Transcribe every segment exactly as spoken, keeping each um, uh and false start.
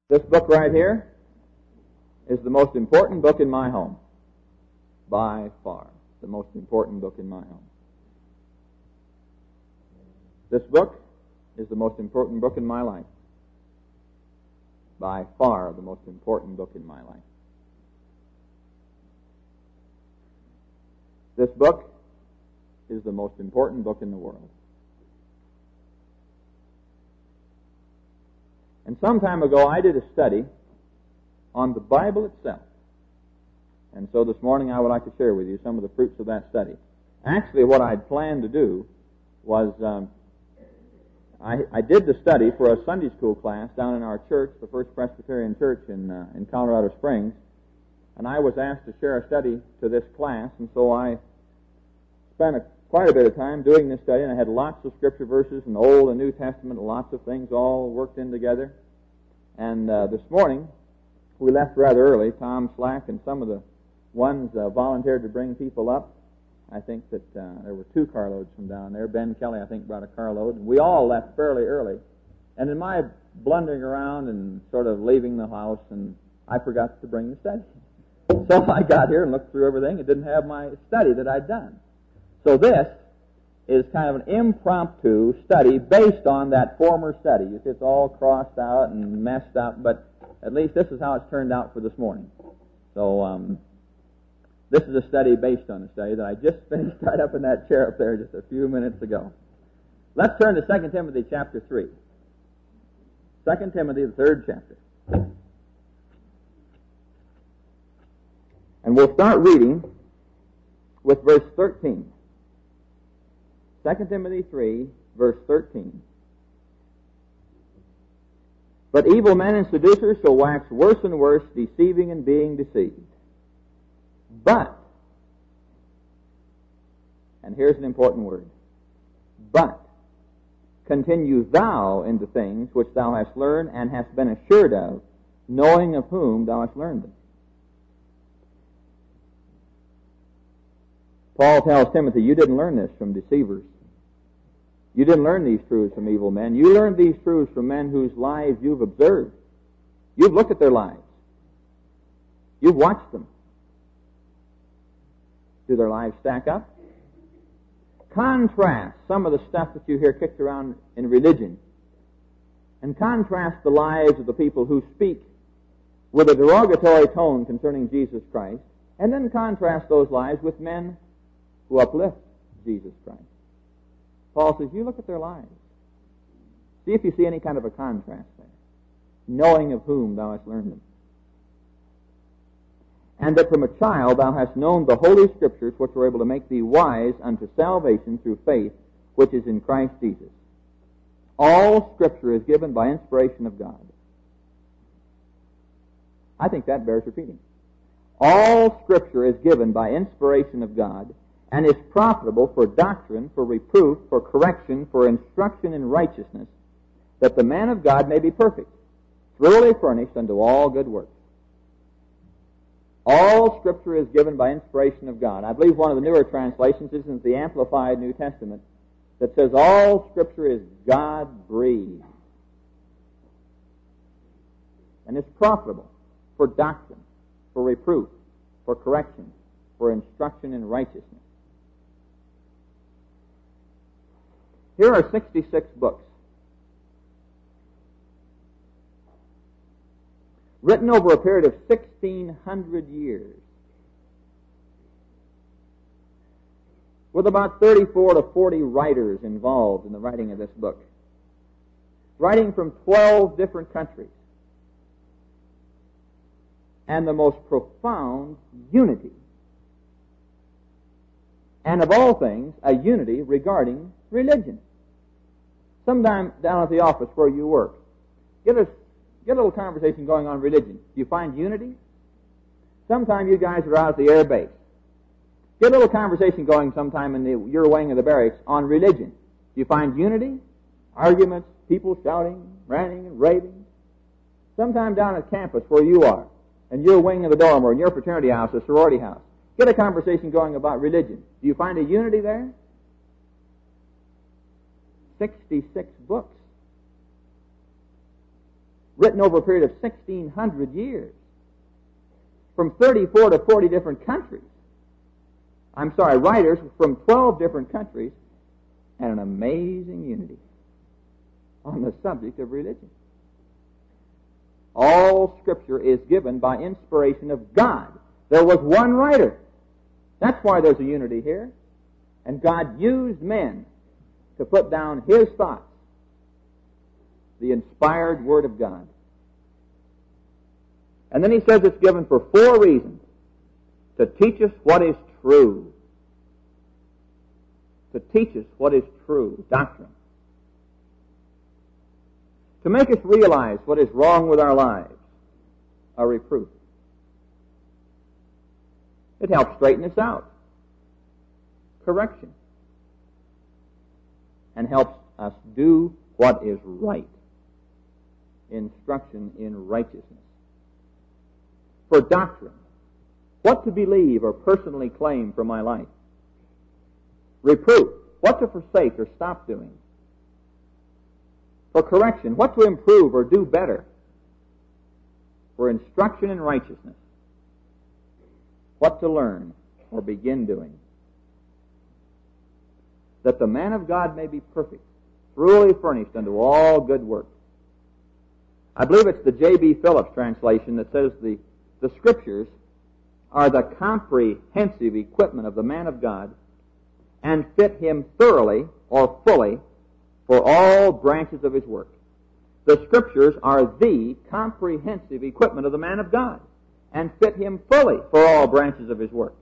This book right here is the most important book in my home. By far, the most important book in my home. This book is the most important book in my life. By far, the most important book in my life. This book is the most important book in the world. And some time ago, I did a study on the Bible itself. And so this morning, I would like to share with you some of the fruits of that study. Actually, what I had planned to do was, um, I, I did the study for a Sunday school class down in our church, the First Presbyterian Church in uh, in Colorado Springs. And I was asked to share a study to this class, and so I spent a, quite a bit of time doing this study, and I had lots of Scripture verses in the Old and New Testament, lots of things all worked in together. And uh, this morning, we left rather early. Tom Slack and some of the ones uh, volunteered to bring people up. I think that uh, there were two carloads from down there. Ben Kelly, I think, brought a carload. And we all left fairly early. And in my blundering around and sort of leaving the house, and I forgot to bring the study. So I got here and looked through everything and didn't have my study that I'd done. So this is kind of an impromptu study based on that former study. You see, it's all crossed out and messed up, but at least this is how it's turned out for this morning. So um, this is a study based on a study that I just finished right up in that chair up there just a few minutes ago. Let's turn to Second Timothy chapter three. Second Timothy, the third chapter. And we'll start reading with verse thirteen. Second Timothy three, verse thirteen. But evil men and seducers shall wax worse and worse, deceiving and being deceived. But, and here's an important word, but continue thou in the things which thou hast learned and hast been assured of, knowing of whom thou hast learned them. Paul tells Timothy, you didn't learn this from deceivers. You didn't learn these truths from evil men. You learned these truths from men whose lives you've observed. You've looked at their lives. You've watched them. Do their lives stack up? Contrast some of the stuff that you hear kicked around in religion, and contrast the lives of the people who speak with a derogatory tone concerning Jesus Christ, and then contrast those lives with men who uplift Jesus Christ. Paul says, you look at their lives. See if you see any kind of a contrast there. Knowing of whom thou hast learned them. And that from a child thou hast known the Holy Scriptures, which are able to make thee wise unto salvation through faith, which is in Christ Jesus. All Scripture is given by inspiration of God. I think that bears repeating. All Scripture is given by inspiration of God, and is profitable for doctrine, for reproof, for correction, for instruction in righteousness, that the man of God may be perfect, thoroughly furnished unto all good works. All Scripture is given by inspiration of God. I believe one of the newer translations is the Amplified New Testament that says all Scripture is God-breathed. And is profitable for doctrine, for reproof, for correction, for instruction in righteousness. Here are sixty-six books written over a period of sixteen hundred years, with about thirty-four to forty writers involved in the writing of this book, writing from twelve different countries, and the most profound unity, and of all things, a unity regarding religion. Sometime down at the office where you work, get a, get a little conversation going on religion. Do you find unity? Sometime you guys are out at the air base. Get a little conversation going sometime in the, your wing of the barracks on religion. Do you find unity? Arguments, people shouting, ranting, and raving. Sometime down at campus where you are, in your wing of the dorm or in your fraternity house or sorority house, get a conversation going about religion. Do you find a unity there? sixty-six books written over a period of sixteen hundred years, from thirty-four to forty different countries. I'm sorry, writers from twelve different countries, and an amazing unity on the subject of religion. All Scripture is given by inspiration of God. There was one writer. That's why there's a unity here. And God used men to put down His thoughts, the inspired Word of God. And then He says it's given for four reasons. To teach us what is true. To teach us what is true, doctrine. To make us realize what is wrong with our lives, a reproof. It helps straighten us out, correction, and helps us do what is right, instruction in righteousness. For doctrine, what to believe or personally claim for my life. Reproof, what to forsake or stop doing. For correction, what to improve or do better. For instruction in righteousness, what to learn or begin doing. That the man of God may be perfect, thoroughly furnished unto all good works. I believe it's the J B Phillips translation that says the, the Scriptures are the comprehensive equipment of the man of God and fit him thoroughly or fully for all branches of his work. The Scriptures are the comprehensive equipment of the man of God and fit him fully for all branches of his work.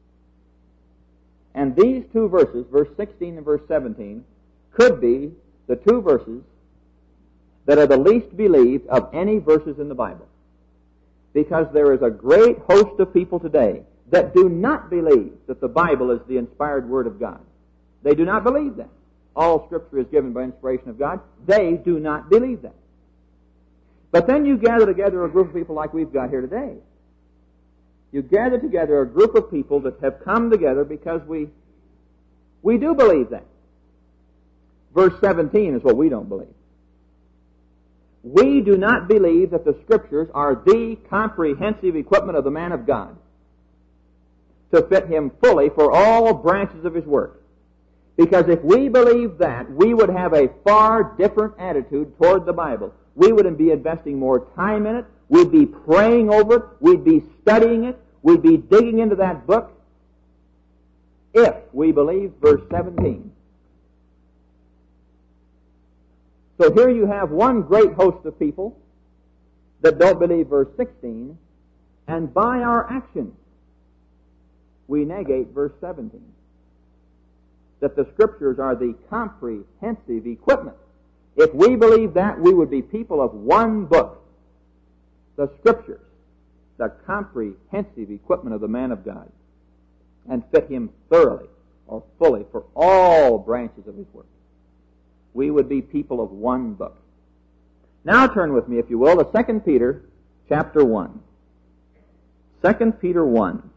And these two verses, verse sixteen and verse seventeen, could be the two verses that are the least believed of any verses in the Bible. Because there is a great host of people today that do not believe that the Bible is the inspired Word of God. They do not believe that. All Scripture is given by inspiration of God. They do not believe that. But then you gather together a group of people like we've got here today. You gather together a group of people that have come together because we we do believe that. Verse seventeen is what we don't believe. We do not believe that the Scriptures are the comprehensive equipment of the man of God to fit him fully for all branches of his work. Because if we believed that, we would have a far different attitude toward the Bible. We would be investing more time in it. We'd be praying over it. We'd be studying it. We'd be digging into that book if we believe verse seventeen. So here you have one great host of people that don't believe verse sixteen, and by our actions we negate verse seventeen. That the Scriptures are the comprehensive equipment. If we believe that, we would be people of one book. The Scriptures, the comprehensive equipment of the man of God, and fit him thoroughly or fully for all branches of his work. We would be people of one book. Now turn with me, if you will, to Second Peter chapter one. Second Peter one.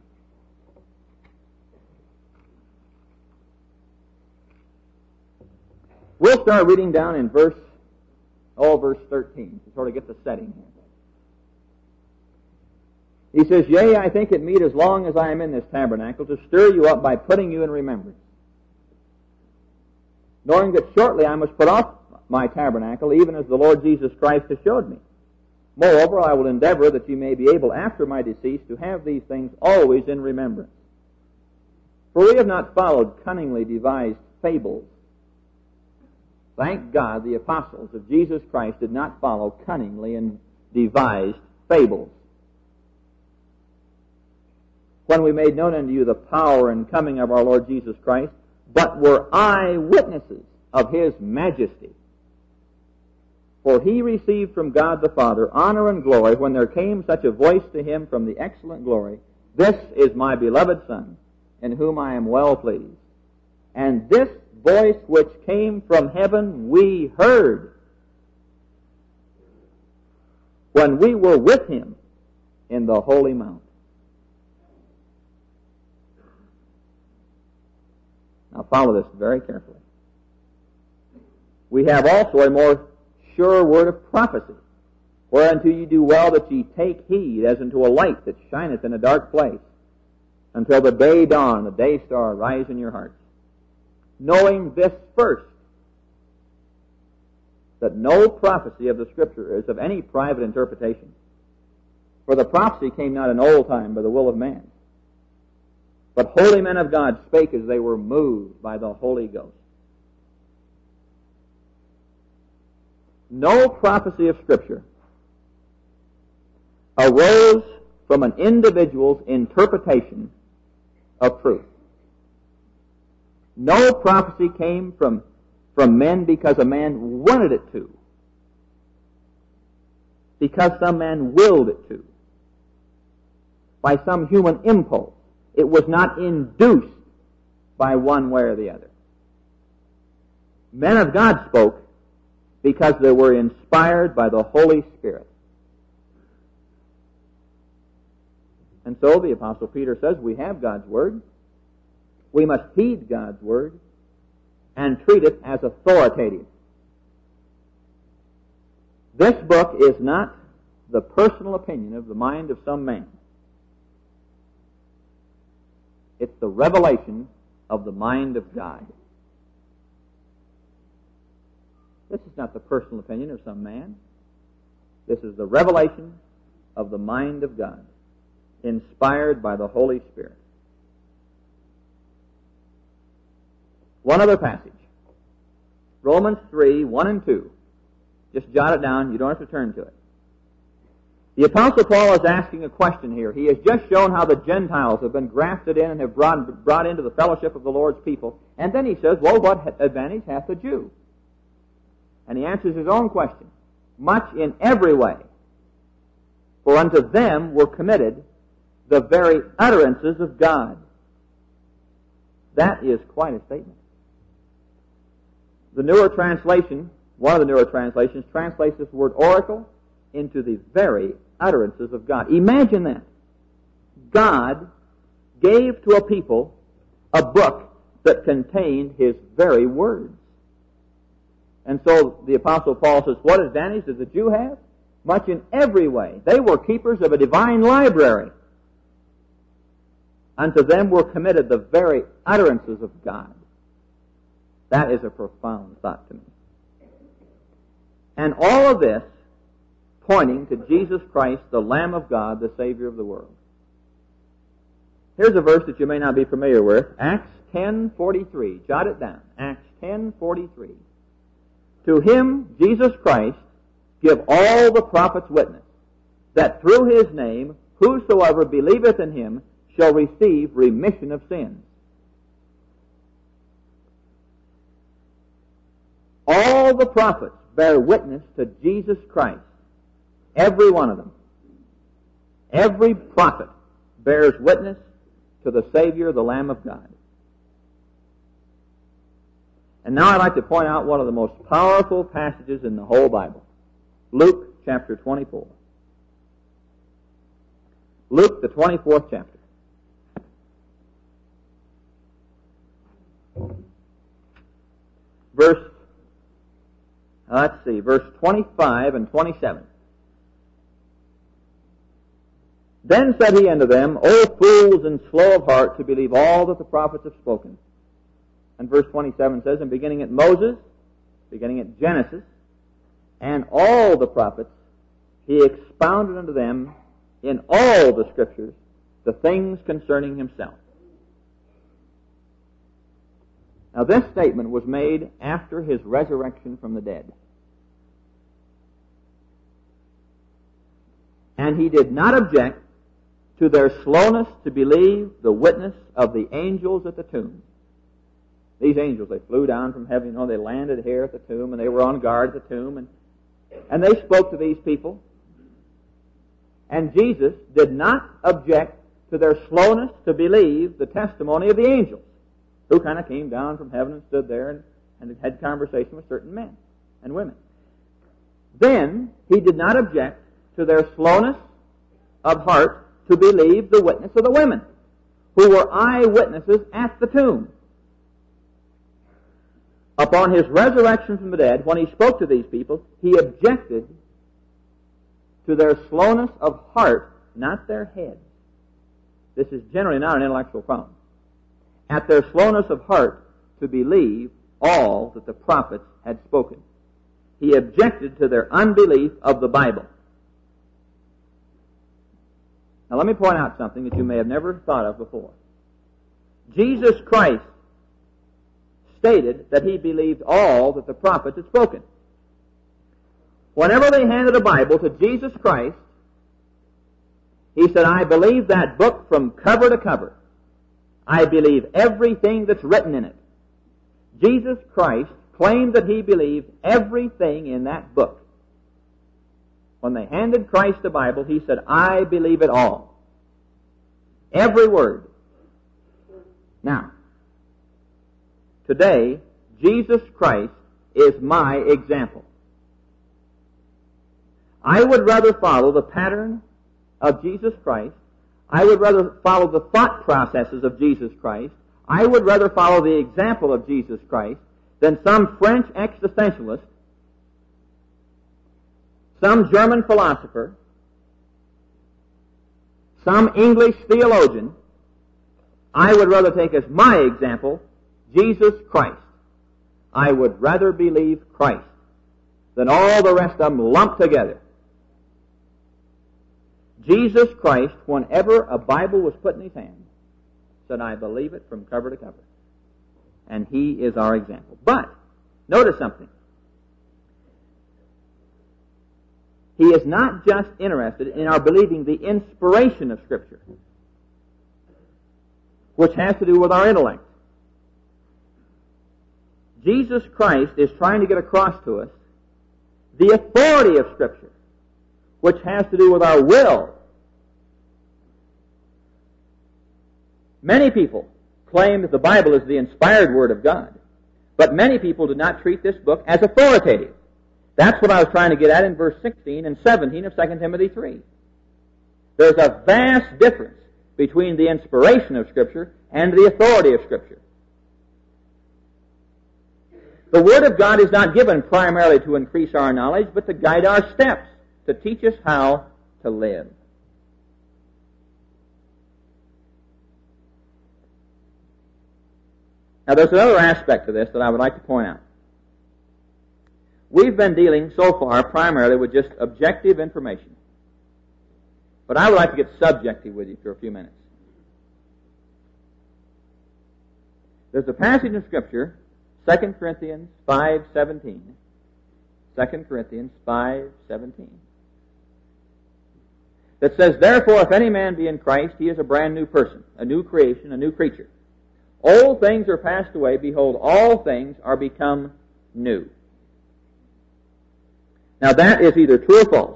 We'll start reading down in verse, oh, verse thirteen, to sort of get the setting here. He says, Yea, I think it meet as long as I am in this tabernacle to stir you up by putting you in remembrance, knowing that shortly I must put off my tabernacle, even as the Lord Jesus Christ has showed me. Moreover, I will endeavor that you may be able after my decease to have these things always in remembrance. For we have not followed cunningly devised fables. Thank God the apostles of Jesus Christ did not follow cunningly and devised fables. When we made known unto you the power and coming of our Lord Jesus Christ, but were eyewitnesses of His majesty. For He received from God the Father honor and glory when there came such a voice to Him from the excellent glory, This is my beloved Son, in whom I am well pleased. And this voice which came from heaven we heard when we were with Him in the holy mount. Now follow this very carefully. We have also a more sure word of prophecy, Whereunto ye do well that ye take heed, as unto a light that shineth in a dark place, until the day dawn, the day star, rise in your hearts. Knowing this first, that no prophecy of the Scripture is of any private interpretation. For the prophecy came not in old time by the will of man, but holy men of God spake as they were moved by the Holy Ghost. No prophecy of Scripture arose from an individual's interpretation of truth. No prophecy came from, from men because a man wanted it to, because some man willed it to, by some human impulse. It was not induced by one way or the other. Men of God spoke because they were inspired by the Holy Spirit. And so the Apostle Peter says we have God's Word. We must heed God's Word and treat it as authoritative. This book is not the personal opinion of the mind of some man. It's the revelation of the mind of God. This is not the personal opinion of some man. This is the revelation of the mind of God, inspired by the Holy Spirit. One other passage. Romans three, one and two. Just jot it down. You don't have to turn to it. The Apostle Paul is asking a question here. He has just shown how the Gentiles have been grafted in and have brought, brought into the fellowship of the Lord's people. And then he says, well, what advantage hath the Jew? And he answers his own question. Much in every way. For unto them were committed the very utterances of God. That is quite a statement. The newer translation, one of the newer translations, translates this word oracle into the very utterances of God. Imagine that. God gave to a people a book that contained His very words. And so the Apostle Paul says, what advantage does the Jew have? Much in every way. They were keepers of a divine library. Unto them were committed the very utterances of God. That is a profound thought to me. And all of this pointing to Jesus Christ, the Lamb of God, the Savior of the world. Here's a verse that you may not be familiar with. Acts ten forty-three. Jot it down. Acts ten forty-three. To Him, Jesus Christ, give all the prophets witness, that through His name whosoever believeth in Him shall receive remission of sins. All the prophets bear witness to Jesus Christ. Every one of them. Every prophet bears witness to the Savior, the Lamb of God. And now I'd like to point out one of the most powerful passages in the whole Bible. Luke chapter twenty-four. Luke, the twenty-fourth chapter. Verse, let's see, verse twenty-five and twenty-seven. Then said he unto them, O fools and slow of heart to believe all that the prophets have spoken. And verse twenty-seven says, and beginning at Moses, beginning at Genesis, and all the prophets, he expounded unto them in all the Scriptures the things concerning himself. Now this statement was made after his resurrection from the dead. And he did not object to their slowness to believe the witness of the angels at the tomb. These angels, they flew down from heaven, you know, they landed here at the tomb, and they were on guard at the tomb, and, and they spoke to these people. And Jesus did not object to their slowness to believe the testimony of the angels, who kind of came down from heaven and stood there and, and had conversation with certain men and women. Then he did not object to their slowness of heart to believe the witness of the women, who were eyewitnesses at the tomb. Upon his resurrection from the dead, when he spoke to these people, he objected to their slowness of heart, not their head. This is generally not an intellectual problem. At their slowness of heart to believe all that the prophets had spoken. He objected to their unbelief of the Bible. Now let me point out something that you may have never thought of before. Jesus Christ stated that he believed all that the prophets had spoken. Whenever they handed a Bible to Jesus Christ, he said, I believe that book from cover to cover. I believe everything that's written in it. Jesus Christ claimed that he believed everything in that book. When they handed Christ the Bible, he said, I believe it all. Every word. Now, today, Jesus Christ is my example. I would rather follow the pattern of Jesus Christ. I would rather follow the thought processes of Jesus Christ. I would rather follow the example of Jesus Christ than some French existentialist, some German philosopher, some English theologian. I would rather take as my example Jesus Christ. I would rather believe Christ than all the rest of them lumped together. Jesus Christ, whenever a Bible was put in his hand, said, I believe it from cover to cover. And he is our example. But, notice something. He is not just interested in our believing the inspiration of Scripture, which has to do with our intellect. Jesus Christ is trying to get across to us the authority of Scripture, which has to do with our will. Many people claim that the Bible is the inspired Word of God, but many people do not treat this book as authoritative. That's what I was trying to get at in verse sixteen and seventeen of Second Timothy three. There's a vast difference between the inspiration of Scripture and the authority of Scripture. The Word of God is not given primarily to increase our knowledge, but to guide our steps, to teach us how to live. Now, there's another aspect to this that I would like to point out. We've been dealing so far primarily with just objective information. But I would like to get subjective with you for a few minutes. There's a passage in Scripture, Second Corinthians five seventeen. Second Corinthians five seventeen. That says, Therefore, if any man be in Christ, he is a brand new person, a new creation, a new creature. Old things are passed away, behold, all things are become new. Now that is either true or false.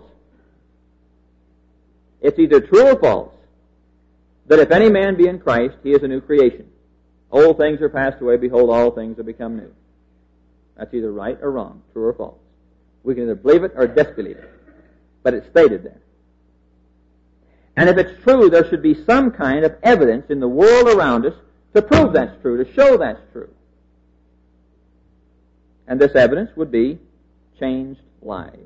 It's either true or false that if any man be in Christ, he is a new creation. Old things are passed away, behold, all things are become new. That's either right or wrong, true or false. We can either believe it or disbelieve it. But it's stated there. And if it's true, there should be some kind of evidence in the world around us to prove that's true, to show that's true. And this evidence would be changed lives.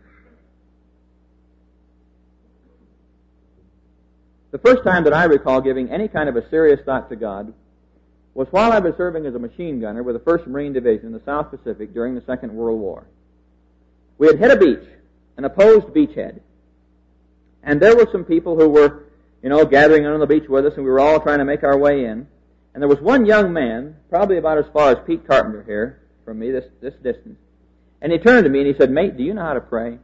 The first time that I recall giving any kind of a serious thought to God was while I was serving as a machine gunner with the first Marine Division in the South Pacific during the Second World War. We had hit a beach, an opposed beachhead. And there were some people who were, you know, gathering on the beach with us, and we were all trying to make our way in. And there was one young man, probably about as far as Pete Carpenter here, from me, this, this distance. And he turned to me and he said, Mate, do you know how to pray?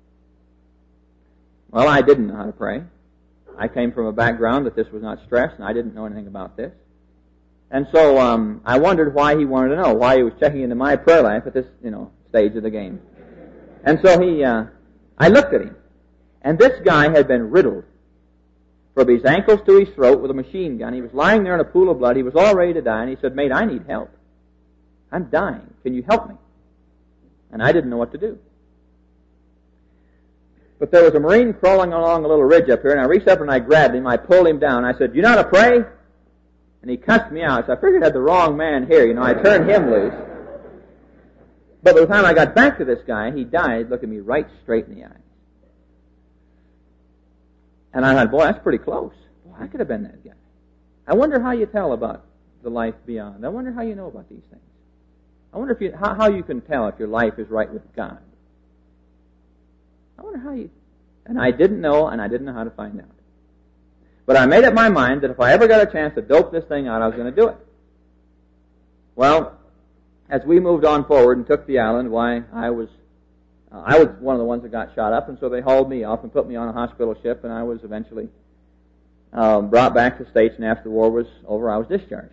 Well, I didn't know how to pray. I came from a background that this was not stressed, and I didn't know anything about this. And so um, I wondered why he wanted to know, why he was checking into my prayer life at this, you know, stage of the game. And so he, uh, I looked at him, and this guy had been riddled from his ankles to his throat with a machine gun. He was lying there in a pool of blood. He was all ready to die, and he said, Mate, I need help. I'm dying. Can you help me? And I didn't know what to do. But there was a Marine crawling along a little ridge up here, and I reached up and I grabbed him. I pulled him down. I said, Do you know how to pray? And he cussed me out. So I figured I had the wrong man here. You know, I turned him loose. But by the time I got back to this guy, he died looking me right straight in the eye. And I thought, boy, that's pretty close. Boy, I could have been that guy. I wonder how you tell about the life beyond. I wonder how you know about these things. I wonder if you, how, how you can tell if your life is right with God. I wonder how you... And I didn't know, and I didn't know how to find out. But I made up my mind that if I ever got a chance to dope this thing out, I was going to do it. Well, as we moved on forward and took the island, why, I was uh, I was one of the ones that got shot up, and so they hauled me up and put me on a hospital ship, and I was eventually um, brought back to the States, and after the war was over, I was discharged.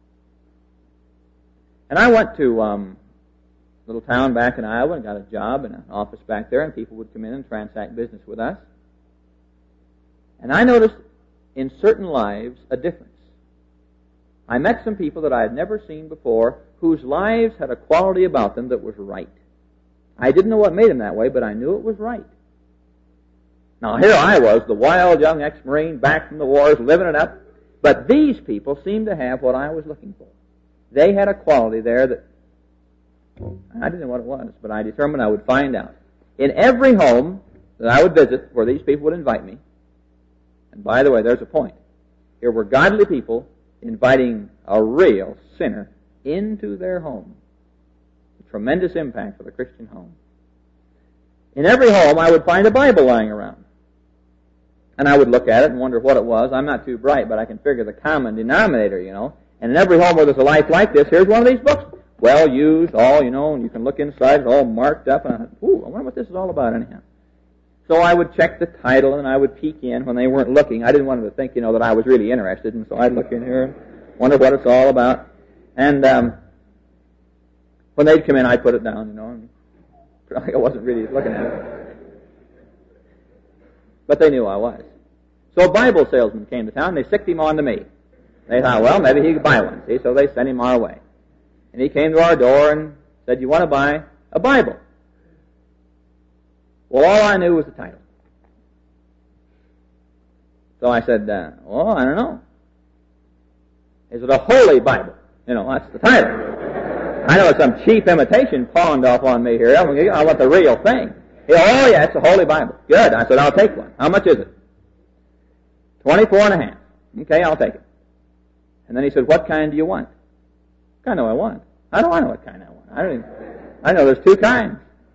And I went to um, a little town back in Iowa and got a job in an office back there, and people would come in and transact business with us. And I noticed in certain lives a difference. I met some people that I had never seen before whose lives had a quality about them that was right. I didn't know what made them that way, but I knew it was right. Now, here I was, the wild young ex-Marine back from the wars, living it up, but these people seemed to have what I was looking for. They had a quality there that I didn't know what it was, but I determined I would find out. In every home that I would visit, where these people would invite me, and by the way, there's a point. Here were godly people inviting a real sinner into their home. A tremendous impact for the Christian home. In every home, I would find a Bible lying around. And I would look at it and wonder what it was. I'm not too bright, but I can figure the common denominator, you know. And in every home where there's a life like this, here's one of these books. Well used, all, you know, and you can look inside, it's all marked up. And I thought, ooh, I wonder what this is all about anyhow. So I would check the title, and I would peek in when they weren't looking. I didn't want them to think, you know, that I was really interested, and so I'd look in here and wonder what it's all about. And um, when they'd come in, I'd put it down, you know, and I wasn't really looking at it. But they knew I was. So a Bible salesman came to town, and they sicked him on to me. They thought, well, maybe he could buy one, see, so they sent him our way. And he came to our door and said, you want to buy a Bible? Well, all I knew was the title. So I said, uh, well, I don't know. Is it a Holy Bible? You know, that's the title. I know it's some cheap imitation pawned off on me here. I want the real thing. He said, oh, yeah, it's a Holy Bible. Good. I said, I'll take one. How much is it? Twenty-four and a half. Okay, I'll take it. And then he said, what kind do you want? What kind do I want? How do I know what kind I want? I don't even, I know there's two kinds.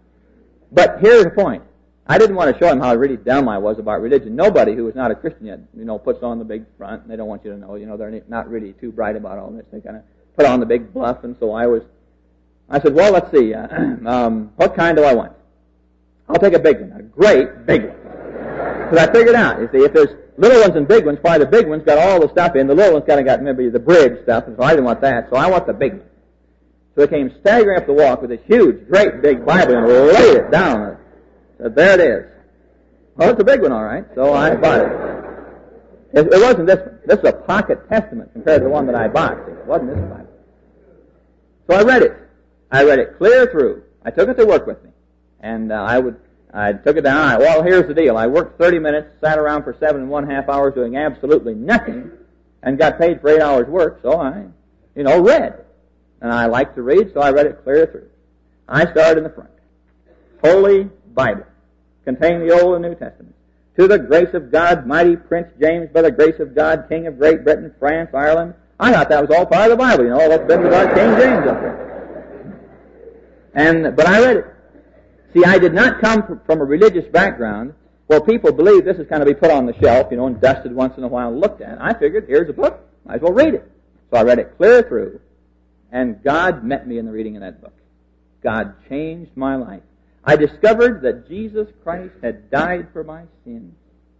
But here's the point. I didn't want to show him how really dumb I was about religion. Nobody who is not a Christian yet, you know, puts on the big front, and they don't want you to know, you know, they're not really too bright about all this. They kind of put on the big bluff, and so I was, I said, well, let's see, uh, um, what kind do I want? I'll take a big one, a great big one. Because I figured out, you see, if there's little ones and big ones, why the big one's got all the stuff in, the little one's kind of got maybe the bridge stuff, and so I didn't want that, so I want the big one. So he came staggering up the walk with this huge, great big Bible and laid it down. Said, there it is. Well, it's a big one, all right. So I bought it. It, it wasn't this one. This is a pocket testament compared to the one that I bought. It wasn't this Bible. So I read it. I read it clear through. I took it to work with me. And uh, I would, I took it down. I, well, here's the deal. I worked thirty minutes, sat around for seven and one half hours doing absolutely nothing, and got paid for eight hours work. So I, you know, read. And I like to read, so I read it clear through. I started in the front. Holy Bible, containing the Old and New Testament. To the grace of God, mighty Prince James, by the grace of God, King of Great Britain, France, Ireland. I thought that was all part of the Bible, you know, that's been with our King James up there. And, but I read it. See, I did not come from a religious background where people believe this is kind of be put on the shelf, you know, and dusted once in a while and looked at. I figured, here's a book, might as well read it. So I read it clear through. And God met me in the reading of that book. God changed my life. I discovered that Jesus Christ had died for my sins.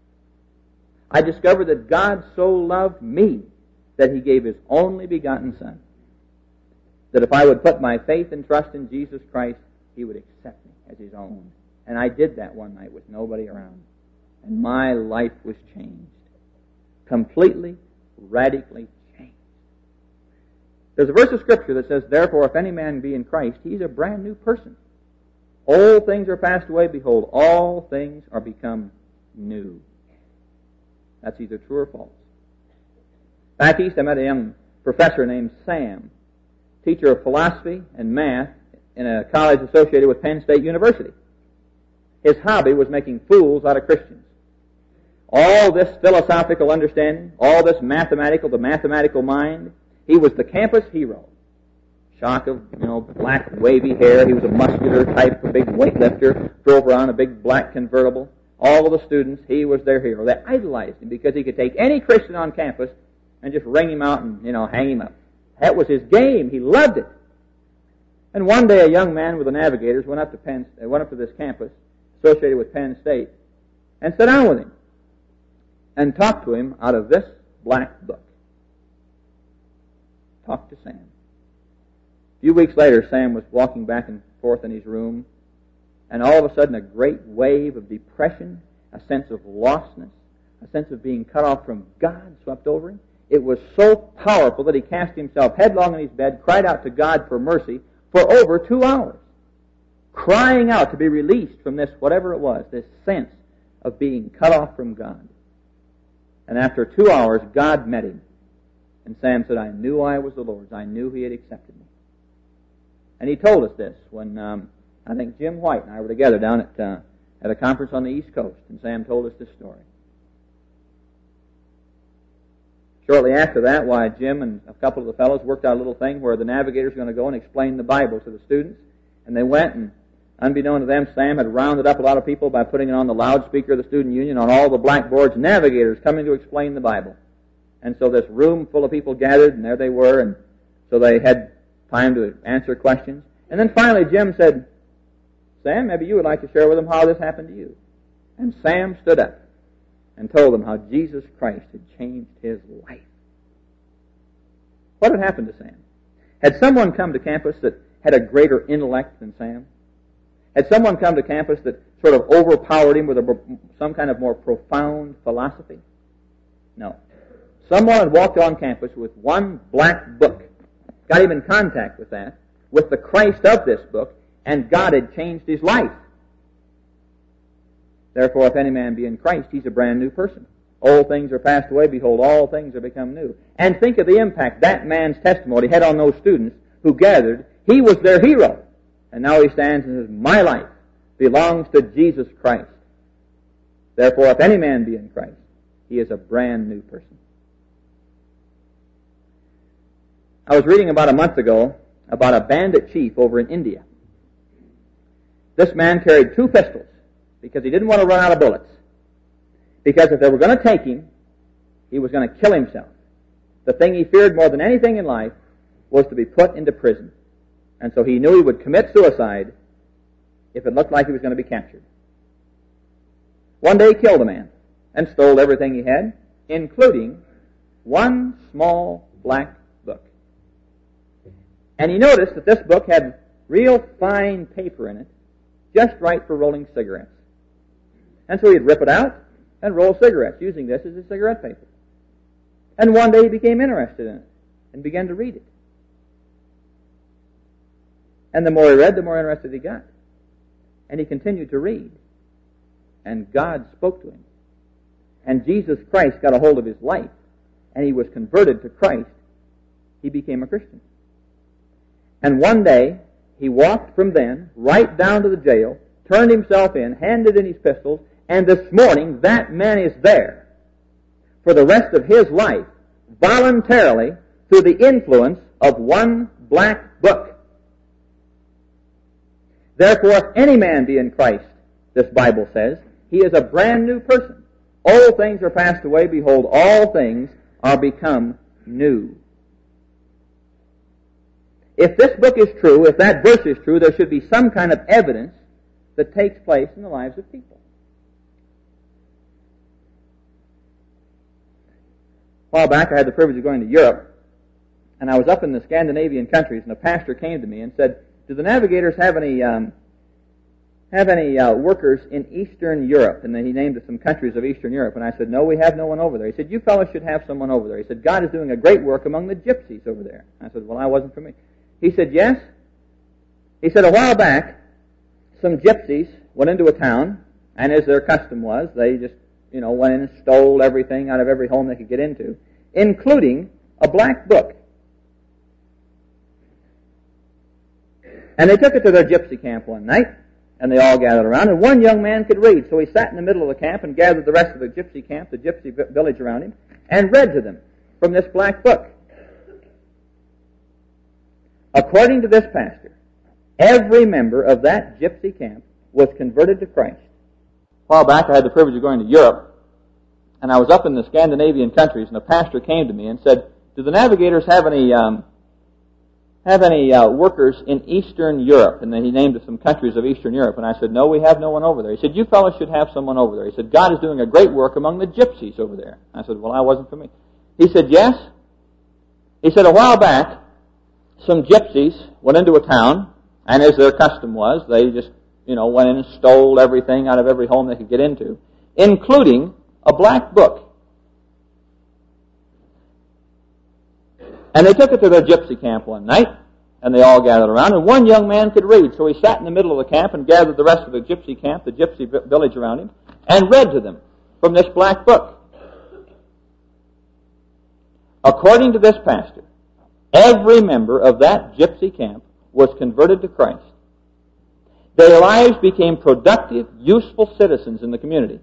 I discovered that God so loved me that He gave His only begotten Son. That if I would put my faith and trust in Jesus Christ, He would accept me as His own. And I did that one night with nobody around. And my life was changed. Completely, radically changed. There's a verse of Scripture that says, therefore, if any man be in Christ, he's a brand new person. Old things are passed away. Behold, all things are become new. That's either true or false. Back east, I met a young professor named Sam, teacher of philosophy and math in a college associated with Penn State University. His hobby was making fools out of Christians. all this philosophical understanding, all this mathematical, the mathematical mind. He was the campus hero. Shock of, you know, black wavy hair. He was a muscular type, a big weightlifter, drove around a big black convertible. All of the students, he was their hero. They idolized him because he could take any Christian on campus and just wring him out and, you know, hang him up. That was his game. He loved it. And one day a young man with the Navigators went up to Penn, went up to this campus associated with Penn State and sat down with him and talked to him out of this black book. Talked to Sam. A few weeks later, Sam was walking back and forth in his room, and all of a sudden a great wave of depression, a sense of lostness, a sense of being cut off from God swept over him. It was so powerful that he cast himself headlong in his bed, cried out to God for mercy for over two hours, crying out to be released from this, whatever it was, this sense of being cut off from God. And after two hours, God met him. And Sam said, I knew I was the Lord's. I knew He had accepted me. And he told us this when um, I think Jim White and I were together down at uh, at a conference on the East Coast, and Sam told us this story. Shortly after that, why Jim and a couple of the fellows worked out a little thing where the Navigators were going to go and explain the Bible to the students, and they went, and unbeknown to them, Sam had rounded up a lot of people by putting it on the loudspeaker of the student union on all the blackboards, Navigators coming to explain the Bible. And so this room full of people gathered, and there they were, and so they had time to answer questions. And then finally Jim said, Sam, maybe you would like to share with them how this happened to you. And Sam stood up and told them how Jesus Christ had changed his life. What had happened to Sam? Had someone come to campus that had a greater intellect than Sam? Had someone come to campus that sort of overpowered him with a, some kind of more profound philosophy? No. Someone had walked on campus with one black book, got him in contact with that, with the Christ of this book, and God had changed his life. Therefore, if any man be in Christ, he's a brand new person. Old things are passed away, behold, all things are become new. And think of the impact that man's testimony had on those students who gathered. He was their hero. And now he stands and says, my life belongs to Jesus Christ. Therefore, if any man be in Christ, he is a brand new person. I was reading about a month ago about a bandit chief over in India. This man carried two pistols because he didn't want to run out of bullets. Because if they were going to take him, he was going to kill himself. The thing he feared more than anything in life was to be put into prison. And so he knew he would commit suicide if it looked like he was going to be captured. One day he killed a man and stole everything he had, including one small black book. And he noticed that this book had real fine paper in it, just right for rolling cigarettes. And so he'd rip it out and roll cigarettes, using this as a cigarette paper. And one day he became interested in it and began to read it. And the more he read, the more interested he got. And he continued to read. And God spoke to him. And Jesus Christ got a hold of his life. And he was converted to Christ. He became a Christian. And one day, he walked from then right down to the jail, turned himself in, handed in his pistols, and this morning that man is there for the rest of his life, voluntarily, through the influence of one black book. Therefore, if any man be in Christ, this Bible says, he is a brand new person. Old things are passed away, behold, all things are become new. If this book is true, if that verse is true, there should be some kind of evidence that takes place in the lives of people. A while back, I had the privilege of going to Europe, and I was up in the Scandinavian countries, and a pastor came to me and said, do the Navigators have any um, have any uh, workers in Eastern Europe? And then he named some countries of Eastern Europe, and I said, no, we have no one over there. He said, you fellows should have someone over there. He said, God is doing a great work among the gypsies over there. I said, well, I wasn't for me. He said, yes. He said, a while back, some gypsies went into a town, and as their custom was, they just, you know, went in and stole everything out of every home they could get into, including a black book. And they took it to their gypsy camp one night, And they all gathered around, and one young man could read. So he sat in the middle of the camp and gathered the rest of the gypsy camp, the gypsy village around him, and read to them from this black book. According to this pastor, every member of that gypsy camp was converted to Christ. A while back I had the privilege of going to Europe, and I was up in the Scandinavian countries, and a pastor came to me and said, do the Navigators have any um, have any uh, workers in Eastern Europe? And then he named some countries of Eastern Europe, and I said, no, we have no one over there. He said, you fellows should have someone over there. He said, God is doing a great work among the gypsies over there. I said, well, I wasn't for me. He said, yes. He said, a while back, some gypsies went into a town, and as their custom was, they just, you know, went in and stole everything out of every home they could get into, including a black book. And they took it to their gypsy camp one night, and they all gathered around, and one young man could read. So he sat in the middle of the camp and gathered the rest of the gypsy camp, the gypsy village around him, and read to them from this black book. According to this pastor, every member of that gypsy camp was converted to Christ. Their lives became productive, useful citizens in the community.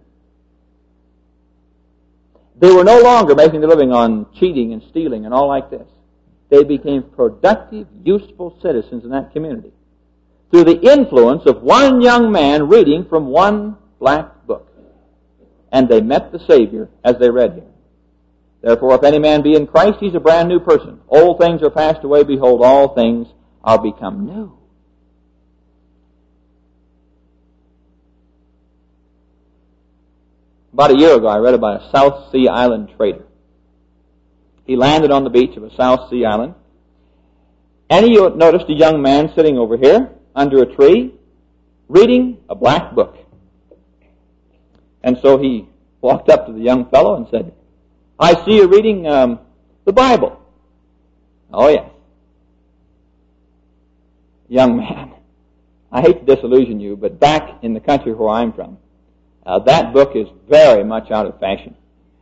They were no longer making their living on cheating and stealing and all like this. They became productive, useful citizens in that community through the influence of one young man reading from one black book. And they met the Savior as they read him. Therefore, if any man be in Christ, he's a brand new person. Old things are passed away. Behold, all things are become new. About a year ago, I read about a South Sea Island trader. He landed on the beach of a South Sea island, and he noticed a young man sitting over here under a tree reading a black book. And so he walked up to the young fellow and said, I see you reading um, the Bible. Oh, yes. Young man, I hate to disillusion you, but back in the country where I'm from, uh, that book is very much out of fashion.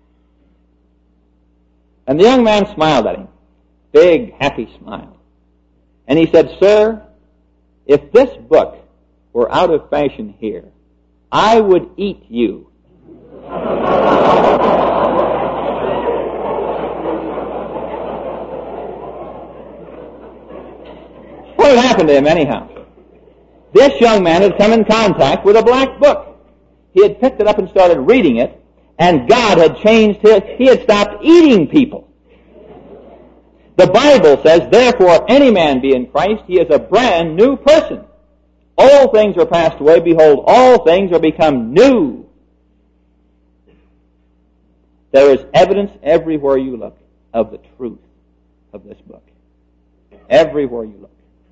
And the young man smiled at him, big, happy smile. And he said, sir, if this book were out of fashion here, I would eat you. What had happened to him anyhow? This young man had come in contact with a black book. He had picked it up and started reading it, and God had changed his, he had stopped eating people. The Bible says, therefore, if any man be in Christ, he is a brand new person. All things are passed away. Behold, all things are become new. There is evidence everywhere you look of the truth of this book. Everywhere you look.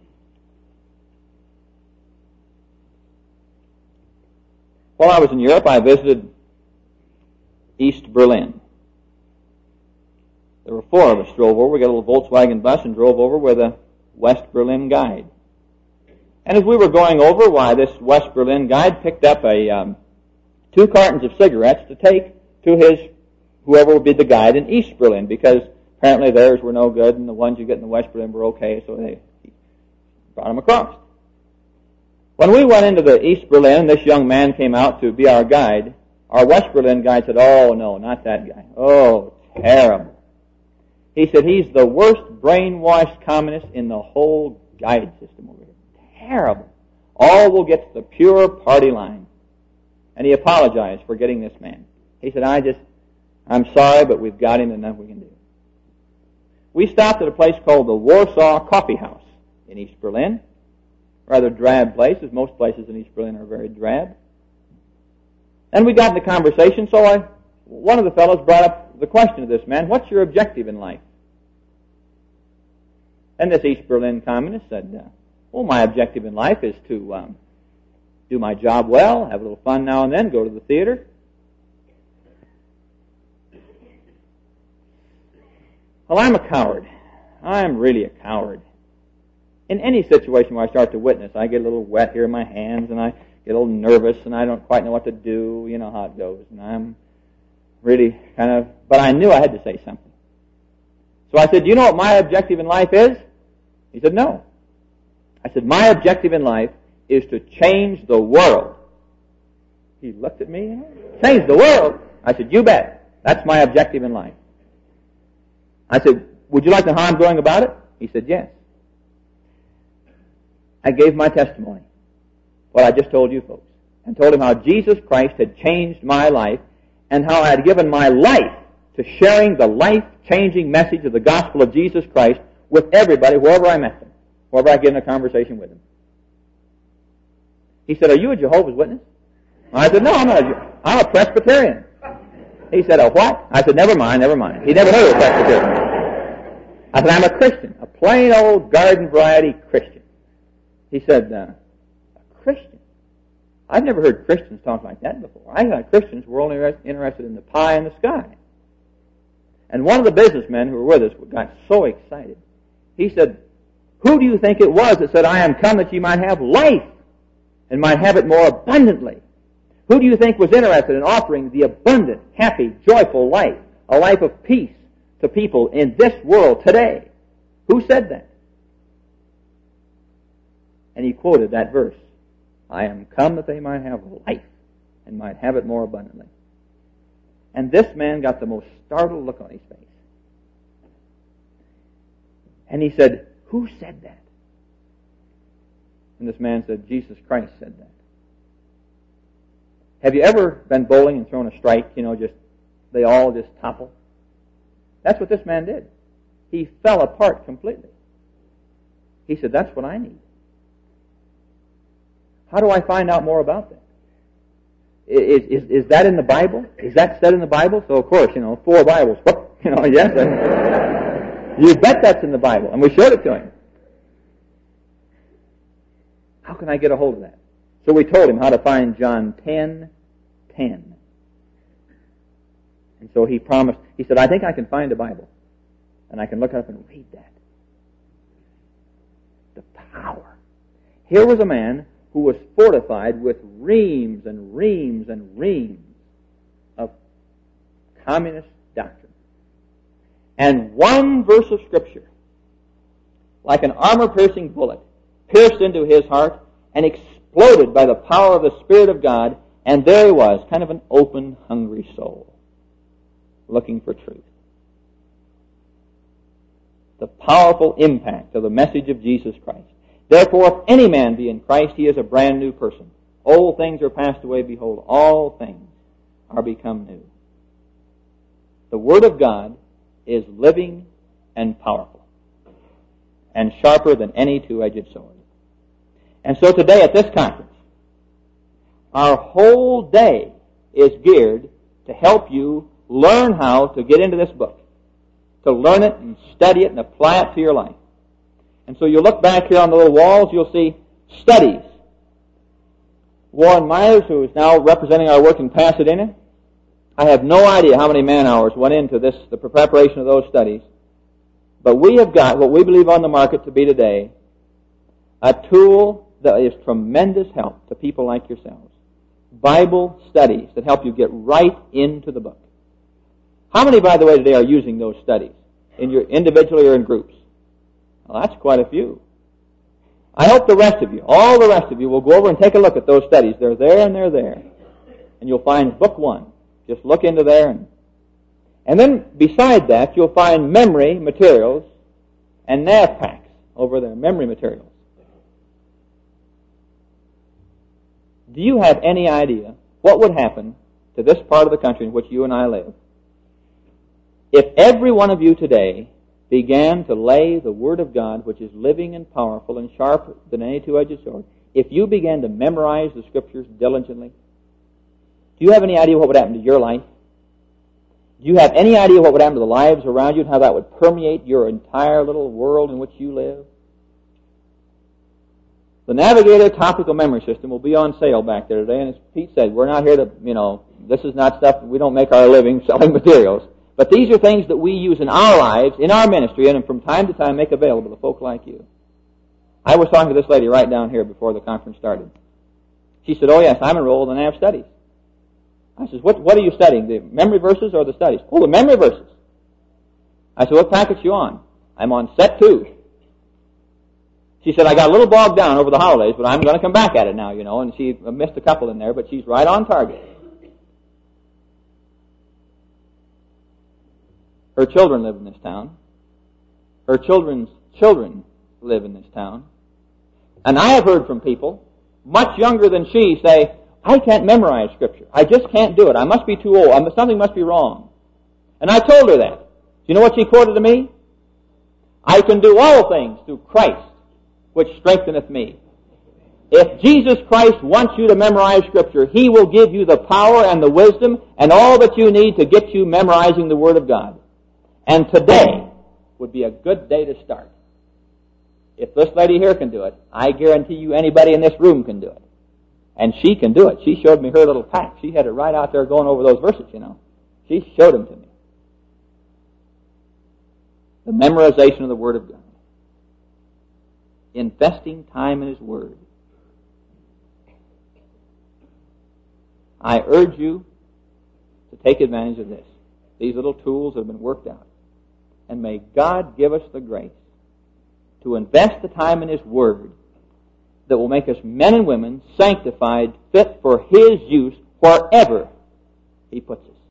While I was in Europe, I visited East Berlin. There were four of us drove over. We got a little Volkswagen bus and drove over with a West Berlin guide. And as we were going over, why, this West Berlin guide picked up a um, two cartons of cigarettes to take to his, whoever would be the guide in East Berlin, because apparently theirs were no good and the ones you get in the West Berlin were okay, so they brought them across. When we went into the East Berlin, this young man came out to be our guide. Our West Berlin guide said, oh, no, not that guy. Oh, terrible. He said, he's the worst brainwashed communist in the whole guide system over here. Terrible. All will get to the pure party line. And he apologized for getting this man. He said, I just, I'm sorry, but we've got him and nothing we can do. We stopped at a place called the Warsaw Coffee House in East Berlin. Rather drab place, as most places in East Berlin are very drab. And we got into conversation, so I, one of the fellows brought up the question to this man, what's your objective in life? And this East Berlin communist said, uh, well, my objective in life is to um, do my job well, have a little fun now and then, go to the theater. Well, I'm a coward. I'm really a coward. In any situation where I start to witness, I get a little wet here in my hands, and I get a little nervous, and I don't quite know what to do. You know how it goes. And I'm really kind of, but I knew I had to say something. So I said, do you know what my objective in life is? He said, no. I said, my objective in life is to change the world. He looked at me, change the world? I said, you bet. That's my objective in life. I said, would you like to know how I'm going about it? He said, yes. I gave my testimony, what I just told you folks, and told him how Jesus Christ had changed my life and how I had given my life to sharing the life-changing message of the gospel of Jesus Christ with everybody, wherever I met them, wherever I get in a conversation with them. He said, are you a Jehovah's Witness? I said, no, I'm not a, I'm a Presbyterian. He said, a what? I said, never mind, never mind. He never heard of a Presbyterian. I said, I'm a Christian, a plain old garden variety Christian. He said, uh, a Christian? I've never heard Christians talk like that before. I thought Christians were only interested in the pie in the sky. And one of the businessmen who were with us got so excited. He said, who do you think it was that said, I am come that ye might have life and might have it more abundantly? Who do you think was interested in offering the abundant, happy, joyful life, a life of peace to people in this world today? Who said that? And he quoted that verse, I am come that they might have life and might have it more abundantly. And this man got the most startled look on his face. And he said, who said that? And this man said, Jesus Christ said that. Have you ever been bowling and thrown a strike, you know, just, they all just topple? That's what this man did. He fell apart completely. He said, that's what I need. How do I find out more about that? Is, is, is that in the Bible? Is that said in the Bible? So, of course, you know, four Bibles. You know, yes. You bet that's in the Bible. And we showed it to him. How can I get a hold of that? So we told him how to find John ten ten. And so he promised, he said, I think I can find a Bible. And I can look up and read that. The power. Here was a man who was fortified with reams and reams and reams of communist doctrine. And one verse of Scripture, like an armor-piercing bullet, pierced into his heart and exploded by the power of the Spirit of God, and there he was, kind of an open, hungry soul, looking for truth. The powerful impact of the message of Jesus Christ. Therefore, if any man be in Christ, he is a brand new person. Old things are passed away, behold, all things are become new. The Word of God is living and powerful, and sharper than any two-edged sword. And so today at this conference, our whole day is geared to help you learn how to get into this book, to learn it and study it and apply it to your life. And so you look back here on the little walls, you'll see studies. Warren Myers, who is now representing our work in Pasadena, I have no idea how many man-hours went into this, the preparation of those studies. But we have got what we believe on the market to be today, a tool that is tremendous help to people like yourselves. Bible studies that help you get right into the book. How many, by the way, today are using those studies, in your individually or in groups? Well, that's quite a few. I hope the rest of you, all the rest of you, will go over and take a look at those studies. They're there and they're there. And you'll find book one. Just look into there. And, and then beside that, you'll find memory materials and nav packs over there, memory materials. Do you have any idea what would happen to this part of the country in which you and I live if every one of you today began to lay the Word of God, which is living and powerful and sharper than any two-edged sword, if you began to memorize the Scriptures diligently? Do you have any idea what would happen to your life? Do you have any idea what would happen to the lives around you and how that would permeate your entire little world in which you live? The Navigator Topical Memory System will be on sale back there today, and as Pete said, we're not here to, you know, this is not stuff, we don't make our living selling materials. But these are things that we use in our lives, in our ministry, and from time to time make available to folk like you. I was talking to this lady right down here before the conference started. She said, oh yes, I'm enrolled in Nav Studies. I said, what, what are you studying, the memory verses or the studies? Oh, the memory verses. I said, what package you on? I'm on set two. She said, I got a little bogged down over the holidays, but I'm going to come back at it now, you know, and she missed a couple in there, but she's right on target. Her children live in this town. Her children's children live in this town. And I have heard from people, much younger than she, say, I can't memorize Scripture. I just can't do it. I must be too old. I'm, something must be wrong. And I told her that. Do you know what she quoted to me? I can do all things through Christ, which strengtheneth me. If Jesus Christ wants you to memorize Scripture, He will give you the power and the wisdom and all that you need to get you memorizing the Word of God. And today would be a good day to start. If this lady here can do it, I guarantee you anybody in this room can do it. And she can do it. She showed me her little pack. She had it right out there going over those verses, you know. She showed them to me. The memorization of the Word of God. Investing time in His Word. I urge you to take advantage of this. These little tools have been worked out. And may God give us the grace to invest the time in His Word that will make us men and women sanctified, fit for His use wherever He puts us.